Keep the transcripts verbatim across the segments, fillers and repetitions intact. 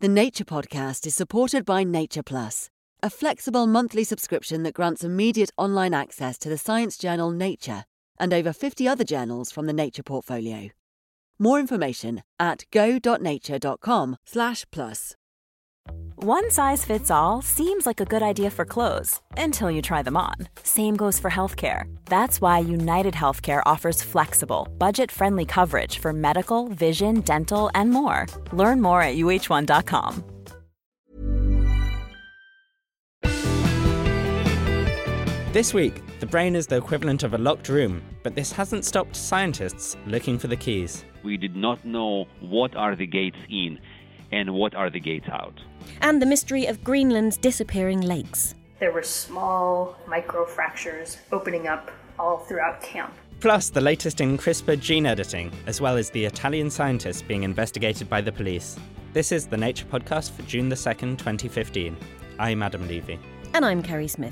The Nature Podcast is supported by Nature Plus, a flexible monthly subscription that grants immediate online access to the science journal Nature and over fifty other journals from the Nature portfolio. More information at go.nature.com slash plus. One size fits all seems like a good idea for clothes until you try them on. Same goes for healthcare. That's why United Healthcare offers flexible, budget-friendly coverage for medical, vision, dental, and more. Learn more at U H one dot com. This week, the brain is the equivalent of a locked room, but this hasn't stopped scientists looking for the keys. We did not know what are the gates in and what are the gates out. And the mystery of Greenland's disappearing lakes. There were small microfractures opening up all throughout camp. Plus, the latest in CRISPR gene editing, as well as the Italian scientists being investigated by the police. This is the Nature Podcast for June the second, twenty fifteen. I'm Adam Levy. And I'm Kerry Smith.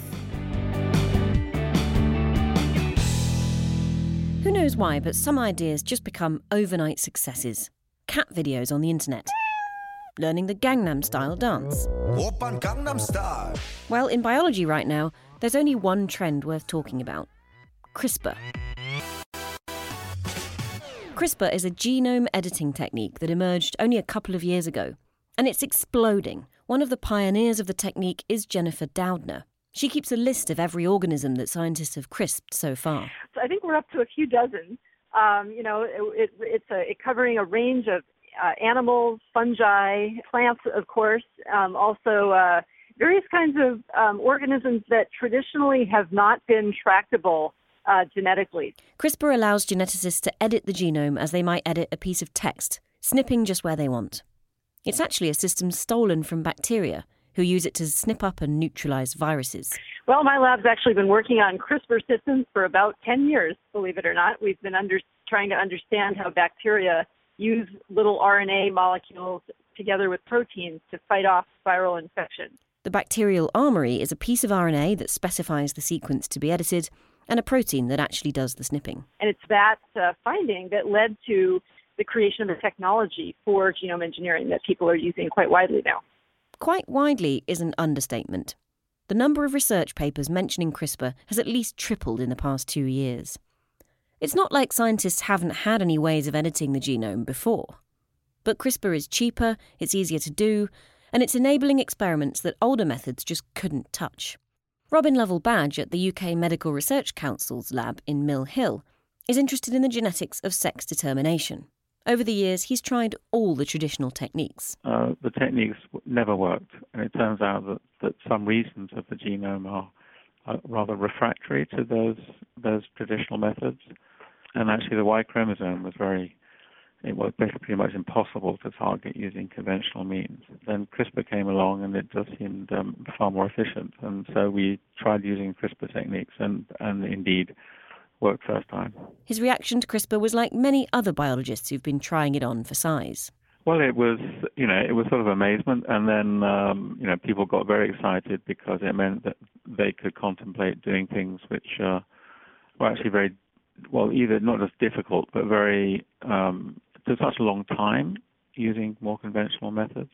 Who knows why, but some ideas just become overnight successes. Cat videos on the internet. Learning the Gangnam Style dance. Oppan Gangnam Style. Well, in biology right now, there's only one trend worth talking about. CRISPR. CRISPR is a genome editing technique that emerged only a couple of years ago. And it's exploding. One of the pioneers of the technique is Jennifer Doudna. She keeps a list of every organism that scientists have crisped so far. So I think we're up to a few dozen. Um, you know, it, it, it's a, it covering a range of uh, animals, fungi, plants, of course, um, also uh, various kinds of um, organisms that traditionally have not been tractable uh, genetically. CRISPR allows geneticists to edit the genome as they might edit a piece of text, snipping just where they want. It's actually a system stolen from bacteria, who use it to snip up and neutralize viruses. Well, my lab's actually been working on CRISPR systems for about ten years, believe it or not. We've been under, trying to understand how bacteria use little R N A molecules together with proteins to fight off viral infection. The bacterial armory is a piece of R N A that specifies the sequence to be edited and a protein that actually does the snipping. And it's that uh, finding that led to the creation of the technology for genome engineering that people are using quite widely now. Quite widely is an understatement. The number of research papers mentioning CRISPR has at least tripled in the past two years. It's not like scientists haven't had any ways of editing the genome before. But CRISPR is cheaper, it's easier to do, and it's enabling experiments that older methods just couldn't touch. Robin Lovell-Badge at the U K Medical Research Council's lab in Mill Hill is interested in the genetics of sex determination. Over the years, he's tried all the traditional techniques. Uh, the techniques never worked, and it turns out that, that some regions of the genome are, are rather refractory to those those traditional methods. And actually, the Y chromosome was very, it was basically pretty much impossible to target using conventional means. Then CRISPR came along, and it just seemed um, far more efficient. And so we tried using CRISPR techniques, and, and indeed worked first time. His reaction to CRISPR was like many other biologists who've been trying it on for size. Well, it was, you know, it was sort of amazement, and then, um, you know, people got very excited because it meant that they could contemplate doing things which uh, were actually very, well, either not just difficult, but very, um, to such a long time using more conventional methods.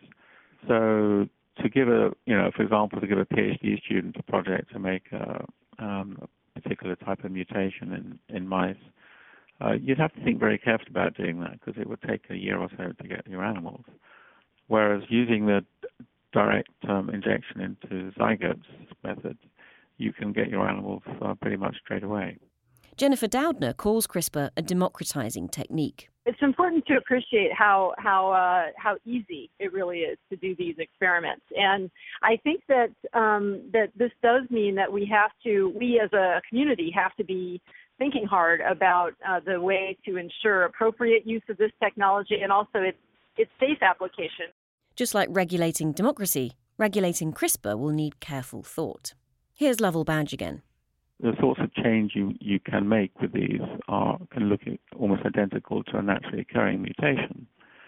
So to give a, you know, for example, to give a PhD student a project to make a, um, a particular type of mutation in, in mice, uh, you'd have to think very carefully about doing that because it would take a year or so to get your animals. Whereas using the direct um, injection into zygotes method, you can get your animals uh, pretty much straight away. Jennifer Doudna calls CRISPR a democratizing technique. It's important to appreciate how how uh, how easy it really is to do these experiments, and I think that um, that this does mean that we have to, we as a community, have to be thinking hard about uh, the way to ensure appropriate use of this technology and also its its safe application. Just like regulating democracy, regulating CRISPR will need careful thought. Here's Lovell-Badge again. The sorts of change you, you can make with these are can look almost identical to a naturally occurring mutation.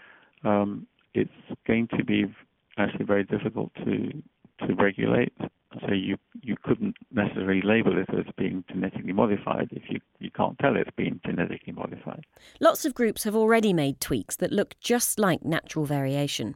Um, it's going to be actually very difficult to to regulate. So you you couldn't necessarily label it as being genetically modified if you, you can't tell it's been genetically modified. Lots of groups have already made tweaks that look just like natural variation.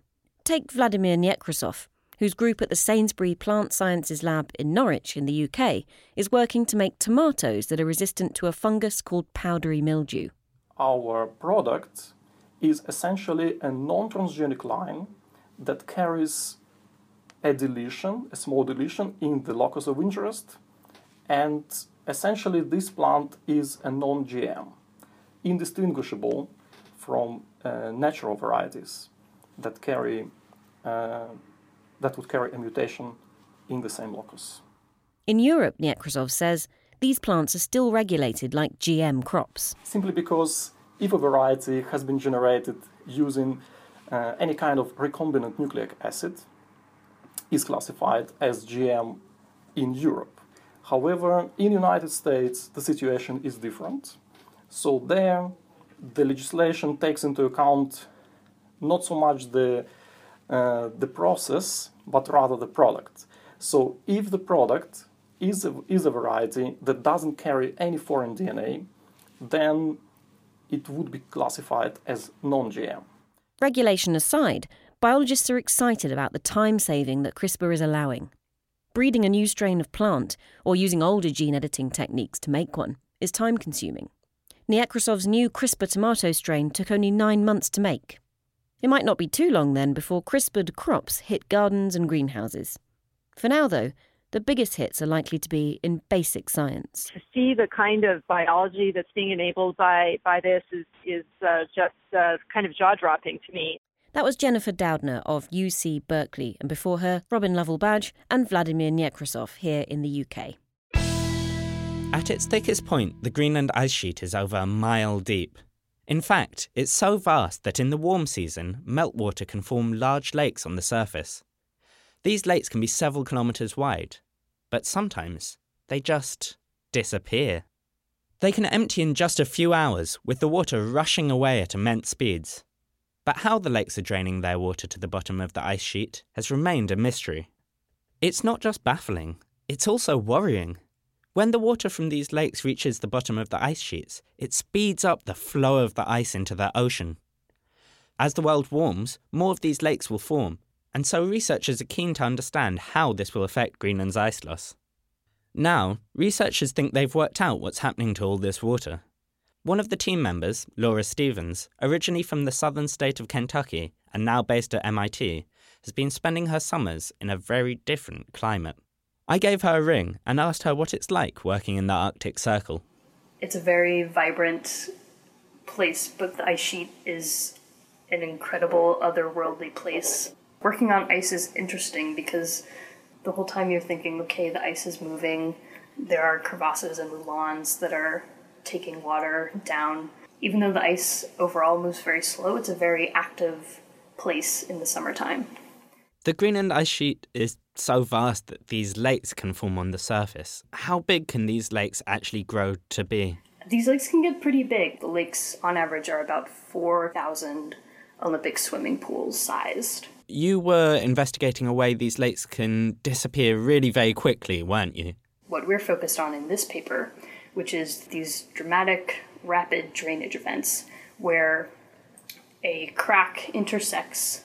take Vladimir Nekrasov, whose group at the Sainsbury Plant Sciences Lab in Norwich in the U K is working to make tomatoes that are resistant to a fungus called powdery mildew. Our product is essentially a non-transgenic line that carries a deletion, a small deletion, in the locus of interest, and essentially this plant is a non-G M, indistinguishable from uh, natural varieties that carry uh, that would carry a mutation in the same locus. In Europe, Nekrasov says, these plants are still regulated like G M crops. Simply because if a variety has been generated using uh, any kind of recombinant nucleic acid, is classified as G M in Europe. However, in the United States, the situation is different. So there, the legislation takes into account not so much the, uh, the process, but rather the product. So if the product is a, is a variety that doesn't carry any foreign D N A, then it would be classified as non-G M. Regulation aside, biologists are excited about the time saving that CRISPR is allowing. Breeding a new strain of plant, or using older gene editing techniques to make one, is time consuming. Nekrasov's new CRISPR tomato strain took only nine months to make. It might not be too long then before CRISPRed crops hit gardens and greenhouses. For now, though, the biggest hits are likely to be in basic science. To see the kind of biology that's being enabled by, by this is, is uh, just uh, kind of jaw-dropping to me. That was Jennifer Doudna of U C Berkeley, and before her, Robin Lovell-Badge and Vladimir Nekrasov here in the U K. At its thickest point, the Greenland ice sheet is over a mile deep. In fact, it's so vast that in the warm season, meltwater can form large lakes on the surface. These lakes can be several kilometres wide, but sometimes they just disappear. They can empty in just a few hours, with the water rushing away at immense speeds. But how the lakes are draining their water to the bottom of the ice sheet has remained a mystery. It's not just baffling, it's also worrying. When the water from these lakes reaches the bottom of the ice sheets, it speeds up the flow of the ice into the ocean. As the world warms, more of these lakes will form, and so researchers are keen to understand how this will affect Greenland's ice loss. Now, researchers think they've worked out what's happening to all this water. One of the team members, Laura Stevens, originally from the southern state of Kentucky and now based at M I T, has been spending her summers in a very different climate. I gave her a ring and asked her what it's like working in the Arctic Circle. It's a very vibrant place, but the ice sheet is an incredible otherworldly place. Working on ice is interesting because the whole time you're thinking, okay, the ice is moving, there are crevasses and moulins that are taking water down. Even though the ice overall moves very slow, it's a very active place in the summertime. The Greenland ice sheet is so vast that these lakes can form on the surface. How big can these lakes actually grow to be? These lakes can get pretty big. The lakes, on average, are about four thousand Olympic swimming pools sized. You were investigating a way these lakes can disappear really very quickly, weren't you? What we're focused on in this paper, which is these dramatic, rapid drainage events where a crack intersects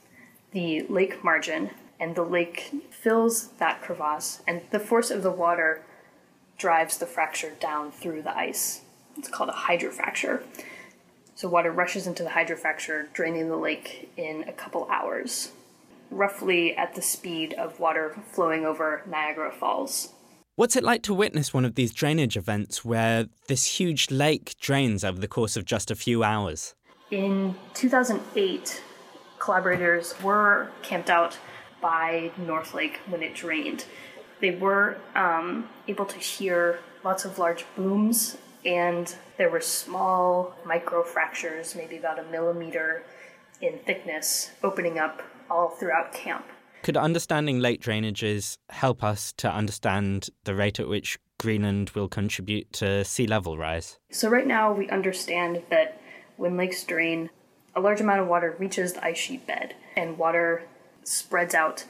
the lake margin and the lake fills that crevasse, and the force of the water drives the fracture down through the ice. It's called a hydrofracture. So water rushes into the hydrofracture, draining the lake in a couple hours, roughly at the speed of water flowing over Niagara Falls. What's it like to witness one of these drainage events where this huge lake drains over the course of just a few hours? In two thousand eight, collaborators were camped out by North Lake when it drained. They were um, able to hear lots of large booms, and there were small micro fractures, maybe about a millimeter in thickness, opening up all throughout camp. Could understanding lake drainages help us to understand the rate at which Greenland will contribute to sea level rise? So right now we understand that when lakes drain, a large amount of water reaches the ice sheet bed, and water spreads out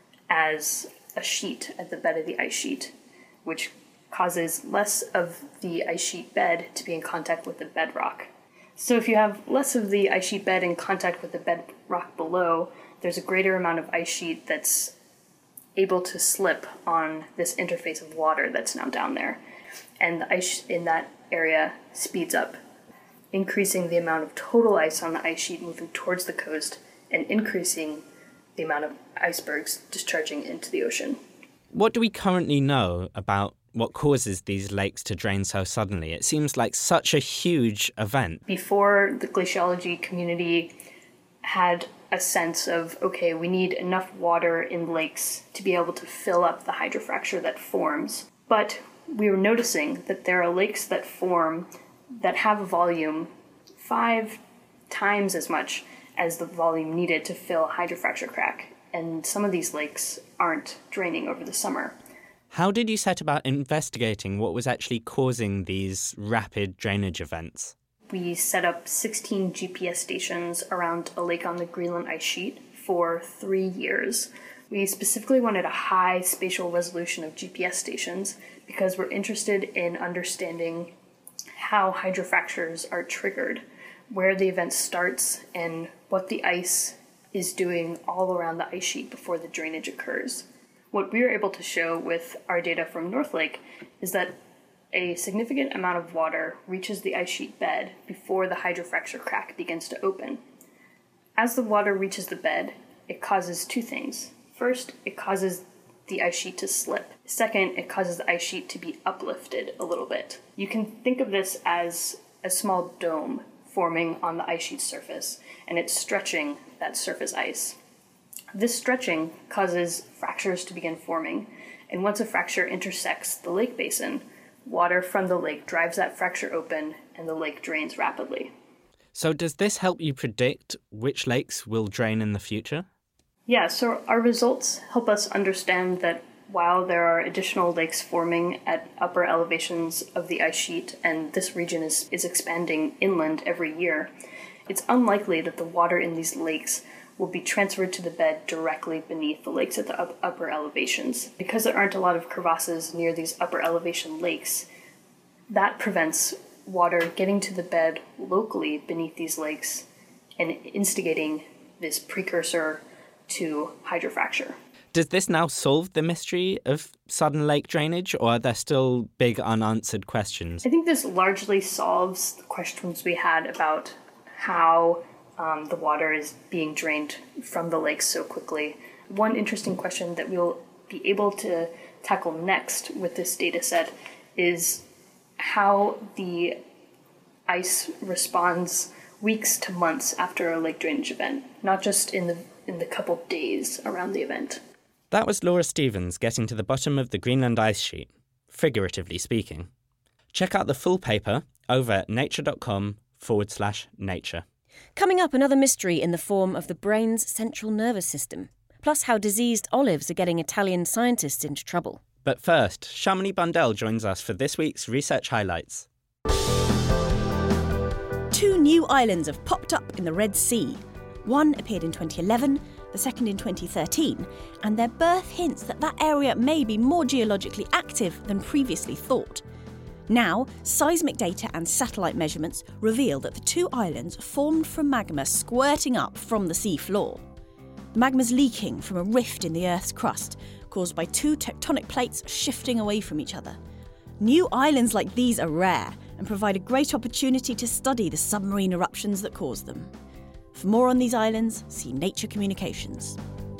as a sheet at the bed of the ice sheet, which causes less of the ice sheet bed to be in contact with the bedrock. So if you have less of the ice sheet bed in contact with the bedrock below, there's a greater amount of ice sheet that's able to slip on this interface of water that's now down there. And the ice in that area speeds up, increasing the amount of total ice on the ice sheet moving towards the coast and increasing the amount of icebergs discharging into the ocean. What do we currently know about what causes these lakes to drain so suddenly? It seems like such a huge event. Before, the glaciology community had a sense of, okay, we need enough water in lakes to be able to fill up the hydrofracture that forms. But we were noticing that there are lakes that form that have a volume five times as much as the volume needed to fill a hydrofracture crack. And some of these lakes aren't draining over the summer. How did you set about investigating what was actually causing these rapid drainage events? We set up sixteen G P S stations around a lake on the Greenland ice sheet for three years. We specifically wanted a high spatial resolution of G P S stations because we're interested in understanding how hydrofractures are triggered, where the event starts, and what the ice is doing all around the ice sheet before the drainage occurs. What we were able to show with our data from North Lake is that a significant amount of water reaches the ice sheet bed before the hydrofracture crack begins to open. As the water reaches the bed, it causes two things. First, it causes the ice sheet to slip. Second, it causes the ice sheet to be uplifted a little bit. You can think of this as a small dome forming on the ice sheet surface, and it's stretching that surface ice. This stretching causes fractures to begin forming, and once a fracture intersects the lake basin, water from the lake drives that fracture open and the lake drains rapidly. So does this help you predict which lakes will drain in the future? Yeah, so our results help us understand that while there are additional lakes forming at upper elevations of the ice sheet, and this region is, is expanding inland every year, it's unlikely that the water in these lakes will be transferred to the bed directly beneath the lakes at the up- upper elevations. Because there aren't a lot of crevasses near these upper elevation lakes, that prevents water getting to the bed locally beneath these lakes and instigating this precursor to hydrofracture. Does this now solve the mystery of sudden lake drainage, or are there still big unanswered questions? I think this largely solves the questions we had about how um, the water is being drained from the lakes so quickly. One interesting question that we'll be able to tackle next with this data set is how the ice responds weeks to months after a lake drainage event, not just in the in the couple days around the event. That was Laura Stevens getting to the bottom of the Greenland ice sheet, figuratively speaking. Check out the full paper over at nature.com forward slash nature. Coming up, another mystery in the form of the brain's central nervous system, plus how diseased olives are getting Italian scientists into trouble. But first, Shamini Bundell joins us for this week's Research Highlights. Two new islands have popped up in the Red Sea. One appeared in twenty eleven, the second in twenty thirteen, and their birth hints that that area may be more geologically active than previously thought. Now, seismic data and satellite measurements reveal that the two islands formed from magma squirting up from the sea floor. The magma's leaking from a rift in the Earth's crust, caused by two tectonic plates shifting away from each other. New islands like these are rare and provide a great opportunity to study the submarine eruptions that cause them. For more on these islands, see Nature Communications.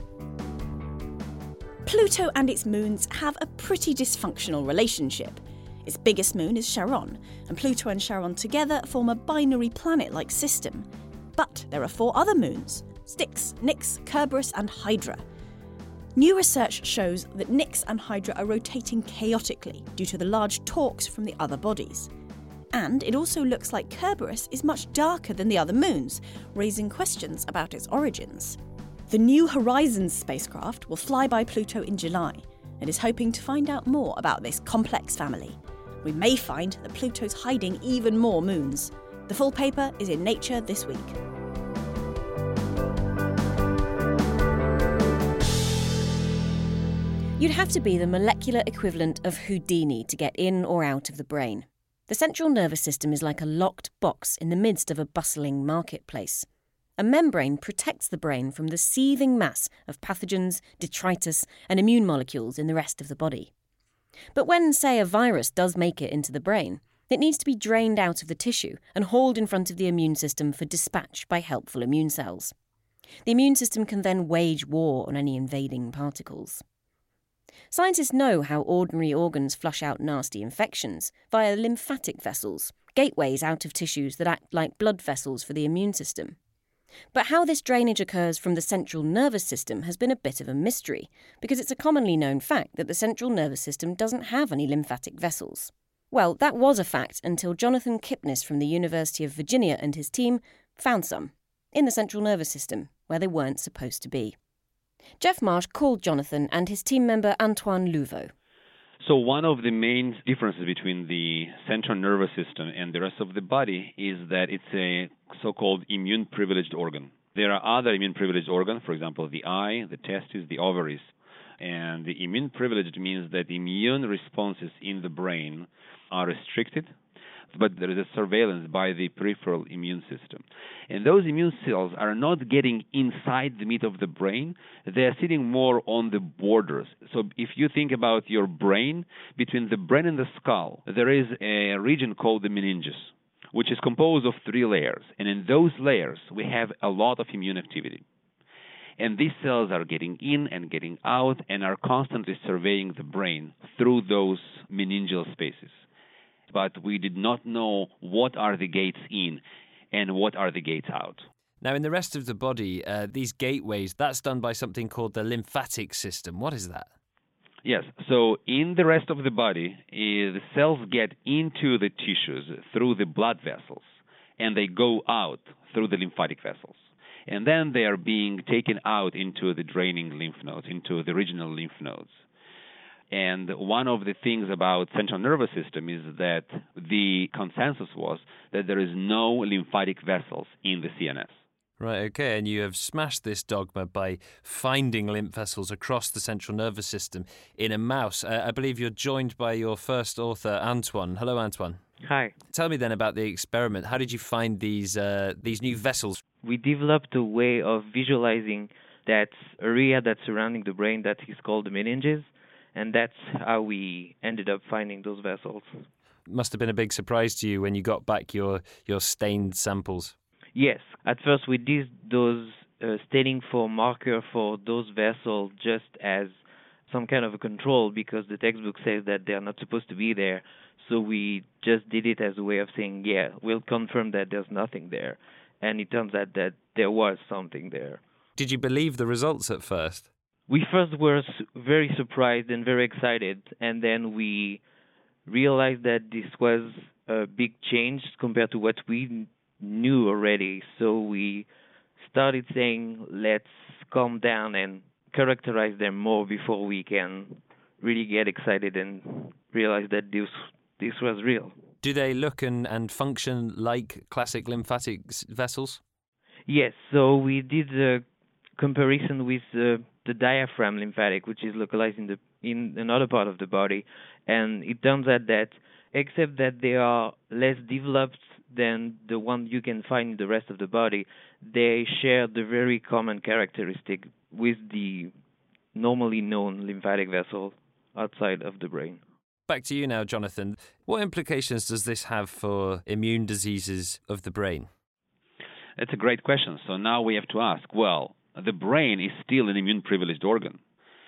Pluto and its moons have a pretty dysfunctional relationship. Its biggest moon is Charon, and Pluto and Charon together form a binary planet-like system. But there are four other moons: Styx, Nix, Kerberos and Hydra. New research shows that Nix and Hydra are rotating chaotically due to the large torques from the other bodies. And it also looks like Kerberos is much darker than the other moons, raising questions about its origins. The New Horizons spacecraft will fly by Pluto in July and is hoping to find out more about this complex family. We may find that Pluto's hiding even more moons. The full paper is in Nature this week. You'd have to be the molecular equivalent of Houdini to get in or out of the brain. The central nervous system is like a locked box in the midst of a bustling marketplace. A membrane protects the brain from the seething mass of pathogens, detritus, and immune molecules in the rest of the body. But when, say, a virus does make it into the brain, it needs to be drained out of the tissue and hauled in front of the immune system for dispatch by helpful immune cells. The immune system can then wage war on any invading particles. Scientists know how ordinary organs flush out nasty infections via lymphatic vessels, gateways out of tissues that act like blood vessels for the immune system. But how this drainage occurs from the central nervous system has been a bit of a mystery, because it's a commonly known fact that the central nervous system doesn't have any lymphatic vessels. Well, that was a fact until Jonathan Kipnis from the University of Virginia and his team found some in the central nervous system, where they weren't supposed to be. Jeff Marsh called Jonathan and his team member Antoine Louveau. So one of the main differences between the central nervous system and the rest of the body is that it's a so-called immune-privileged organ. There are other immune-privileged organs, for example, the eye, the testes, the ovaries. And the immune-privileged means that immune responses in the brain are restricted, but there is a surveillance by the peripheral immune system. And those immune cells are not getting inside the meat of the brain. They are sitting more on the borders. So if you think about your brain, between the brain and the skull, there is a region called the meninges, which is composed of three layers. And in those layers, we have a lot of immune activity. And these cells are getting in and getting out and are constantly surveying the brain through those meningeal spaces. But we did not know what are the gates in and what are the gates out. Now, in the rest of the body, uh, these gateways, that's done by something called the lymphatic system. What is that? Yes, so in the rest of the body, uh, the cells get into the tissues through the blood vessels, and they go out through the lymphatic vessels. And then they are being taken out into the draining lymph nodes, into the regional lymph nodes. And one of the things about central nervous system is that the consensus was that there is no lymphatic vessels in the C N S. Right, okay, and you have smashed this dogma by finding lymph vessels across the central nervous system in a mouse. Uh, I believe you're joined by your first author, Antoine. Hello, Antoine. Hi. Tell me then about the experiment. How did you find these uh, these new vessels? We developed a way of visualizing that area that's surrounding the brain that is called the meninges, and that's how we ended up finding those vessels. Must have been a big surprise to you when you got back your, your stained samples. Yes. At first we did those uh, staining for marker for those vessels just as some kind of a control because the textbook says that they're not supposed to be there. So we just did it as a way of saying, yeah, we'll confirm that there's nothing there. And it turns out that there was something there. Did you believe the results at first? We first were very surprised and very excited, and then we realized that this was a big change compared to what we knew already. So we started saying, let's calm down and characterize them more before we can really get excited and realize that this this was real. Do they look and, and function like classic lymphatic vessels? Yes, so we did a comparison with uh, the diaphragm lymphatic, which is localized in the in another part of the body, and it turns out that except that they are less developed than the one you can find in the rest of the body, they share the very common characteristic with the normally known lymphatic vessel outside of the brain. Back to you now, Jonathan. What implications does this have for immune diseases of the brain? That's a great question. So now we have to ask, well, the brain is still an immune-privileged organ,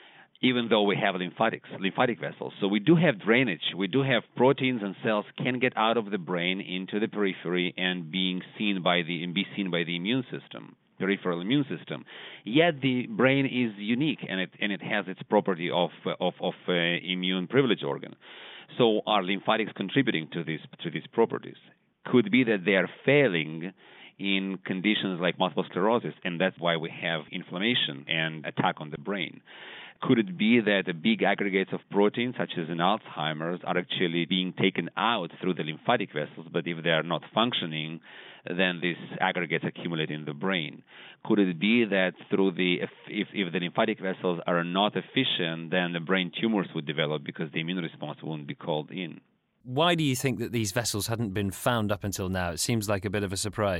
even though we have lymphatics, lymphatic vessels. So we do have drainage. We do have proteins and cells can get out of the brain into the periphery and being seen by the and be seen by the immune system, peripheral immune system. Yet the brain is unique, and it and it has its property of of of uh, immune-privileged organ. So are lymphatics contributing to these to these properties? Could be that they are failing in conditions like multiple sclerosis, and that's why we have inflammation and attack on the brain. Could it be that the big aggregates of proteins, such as in Alzheimer's, are actually being taken out through the lymphatic vessels, but if they are not functioning, then these aggregates accumulate in the brain? Could it be that through the if, if, if the lymphatic vessels are not efficient, then the brain tumors would develop because the immune response wouldn't be called in? Why do you think that these vessels hadn't been found up until now? It seems like a bit of a surprise.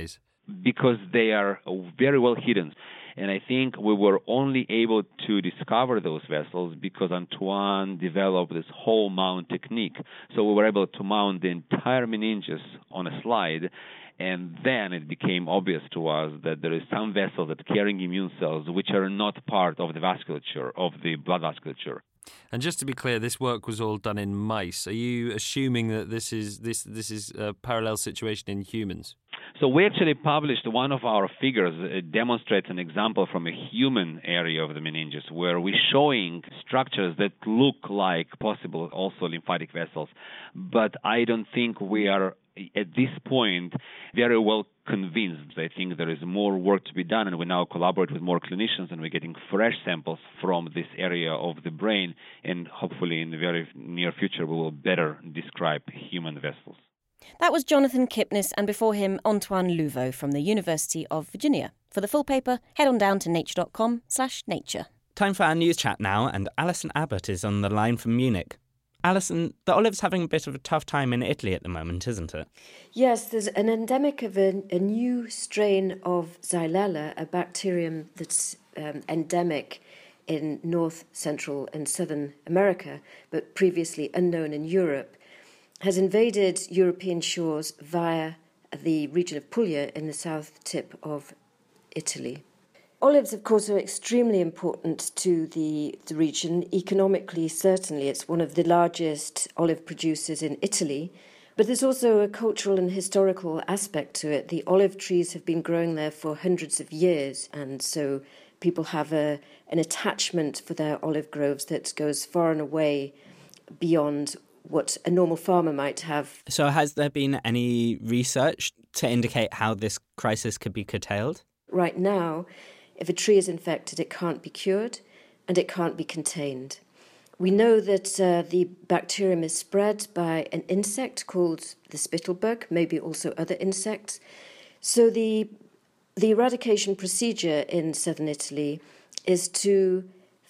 because they are very well hidden. And I think we were only able to discover those vessels because Antoine developed this whole mount technique. So we were able to mount the entire meninges on a slide, and then it became obvious to us that there is some vessels that carrying immune cells which are not part of the vasculature, of the blood vasculature. And just to be clear, this work was all done in mice. Are you assuming that this is this this is a parallel situation in humans? So we actually published one of our figures. It demonstrates an example from a human area of the meninges where we're showing structures that look like possible also lymphatic vessels. But I don't think we are, at this point, very well convinced. I think there is more work to be done, and we now collaborate with more clinicians, and we're getting fresh samples from this area of the brain, and hopefully in the very near future we will better describe human vessels. That was Jonathan Kipnis, and before him, Antoine Louveau from the University of Virginia. For the full paper, head on down to nature.com slash nature. Time for our news chat now, and Alison Abbott is on the line from Munich. Alison, the olive's having a bit of a tough time in Italy at the moment, isn't it? Yes, there's an endemic of a, a new strain of Xylella, a bacterium that's um, endemic in North, Central and Southern America, but previously unknown in Europe, has invaded European shores via the region of Puglia in the south tip of Italy. Olives, of course, are extremely important to the, the region. Economically, certainly, it's one of the largest olive producers in Italy. But there's also a cultural and historical aspect to it. The olive trees have been growing there for hundreds of years, and so people have a, an attachment for their olive groves that goes far and away beyond what a normal farmer might have. So has there been any research to indicate how this crisis could be curtailed? Right now, if a tree is infected, it can't be cured and it can't be contained. We know that uh, the bacterium is spread by an insect called the spittlebug, maybe also other insects. So the, the eradication procedure in southern Italy is to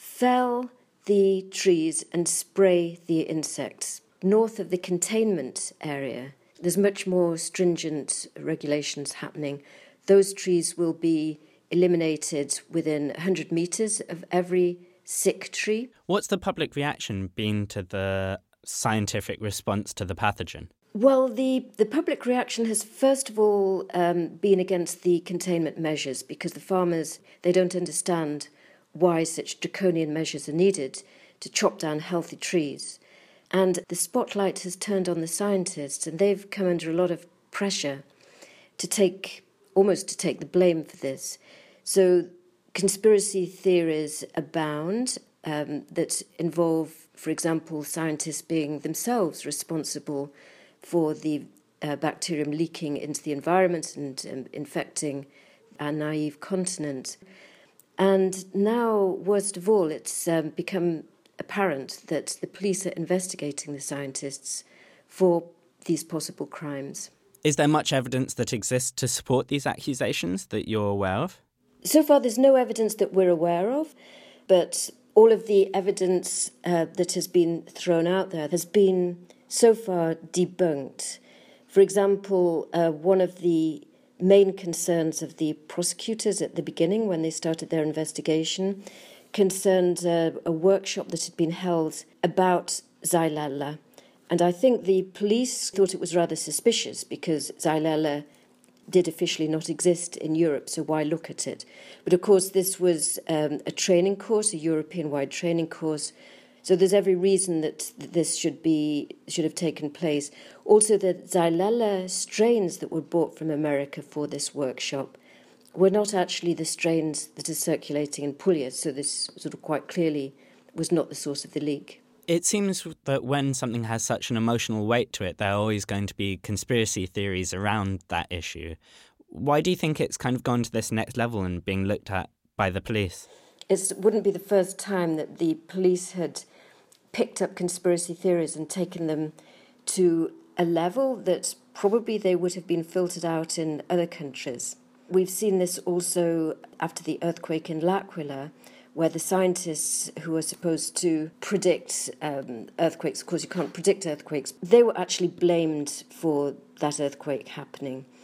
fell the trees and spray the insects. North of the containment area, there's much more stringent regulations happening. Those trees will be eliminated within one hundred metres of every sick tree. What's the public reaction been to the scientific response to the pathogen? Well, the, the public reaction has first of all um, been against the containment measures because the farmers, they don't understand why such draconian measures are needed to chop down healthy trees. And the spotlight has turned on the scientists, and they've come under a lot of pressure to take, almost to take the blame for this. So conspiracy theories abound um, that involve, for example, scientists being themselves responsible for the uh, bacterium leaking into the environment and um, infecting our naive continent. And now, worst of all, it's um, become apparent that the police are investigating the scientists for these possible crimes. Is there much evidence that exists to support these accusations that you're aware of? So far, there's no evidence that we're aware of, but all of the evidence uh, that has been thrown out there has been so far debunked. For example, uh, one of the main concerns of the prosecutors at the beginning when they started their investigation concerned uh, a workshop that had been held about Xylella. And I think the police thought it was rather suspicious because Xylella did officially not exist in Europe, so why look at it? But of course, this was um, a training course, a European-wide training course, so there's every reason that this should be should have taken place. Also, the Xylella strains that were bought from America for this workshop were not actually the strains that are circulating in Puglia, so this sort of quite clearly was not the source of the leak. It seems that when something has such an emotional weight to it, there are always going to be conspiracy theories around that issue. Why do you think it's kind of gone to this next level and being looked at by the police? It wouldn't be the first time that the police had picked up conspiracy theories and taken them to a level that probably they would have been filtered out in other countries. We've seen this also after the earthquake in L'Aquila, where the scientists who are supposed to predict um, earthquakes, of course you can't predict earthquakes, they were actually blamed for that earthquake happening.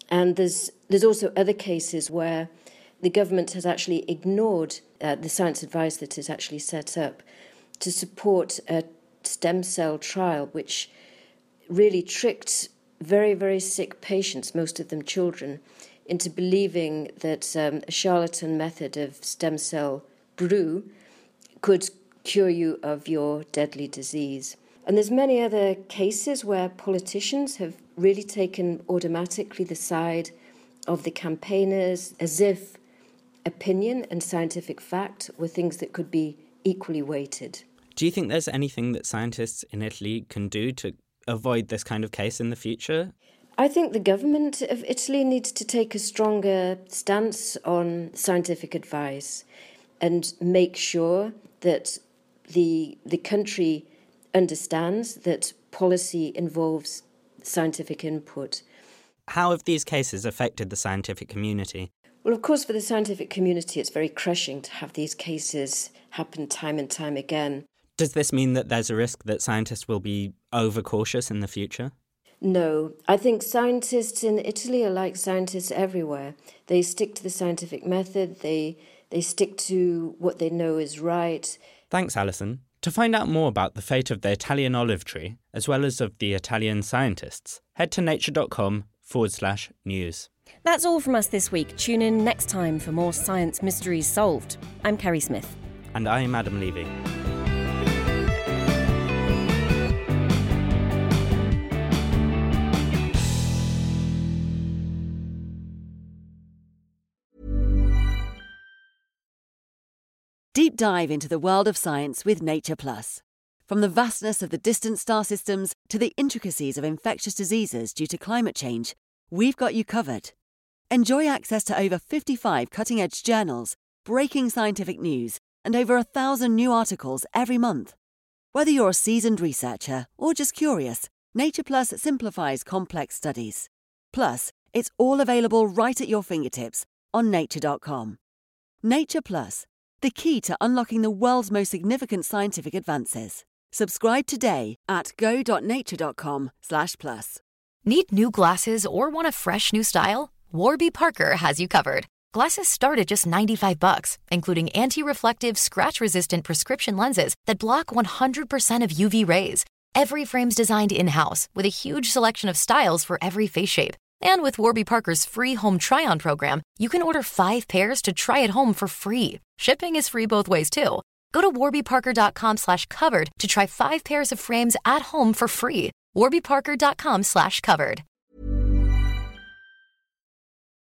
And there's there's also other cases where the government has actually ignored uh, the science advice that is actually set up to support a stem cell trial, which really tricked very, very sick patients, most of them children, into believing that um, a charlatan method of stem cell brew could cure you of your deadly disease. And there's many other cases where politicians have really taken automatically the side of the campaigners, as if opinion and scientific fact were things that could be equally weighted. Do you think there's anything that scientists in Italy can do to avoid this kind of case in the future? I think the government of Italy needs to take a stronger stance on scientific advice and make sure that the the country understands that policy involves scientific input. How have these cases affected the scientific community? Well, of course, for the scientific community, it's very crushing to have these cases happen time and time again. Does this mean that there's a risk that scientists will be overcautious in the future? No. I think scientists in Italy are like scientists everywhere. They stick to the scientific method, they they stick to what they know is right. Thanks, Alison. To find out more about the fate of the Italian olive tree, as well as of the Italian scientists, head to nature.com forward slash news. That's all from us this week. Tune in next time for more science mysteries solved. I'm Carrie Smith. And I'm Adam Levy. Deep dive into the world of science with Nature Plus. From the vastness of the distant star systems to the intricacies of infectious diseases due to climate change, we've got you covered. Enjoy access to over fifty-five cutting-edge journals, breaking scientific news, and over a thousand new articles every month. Whether you're a seasoned researcher or just curious, Nature Plus simplifies complex studies. Plus, it's all available right at your fingertips on nature dot com. Nature Plus, the key to unlocking the world's most significant scientific advances. Subscribe today at go.nature.com slash plus. Need new glasses or want a fresh new style? Warby Parker has you covered. Glasses start at just ninety-five bucks, including anti-reflective, scratch-resistant prescription lenses that block one hundred percent of U V rays. Every frame's designed in-house with a huge selection of styles for every face shape. And with Warby Parker's free home try-on program, you can order five pairs to try at home for free. Shipping is free both ways, too. Go to warbyparker.com slash covered to try five pairs of frames at home for free. warbyparker.com slash covered.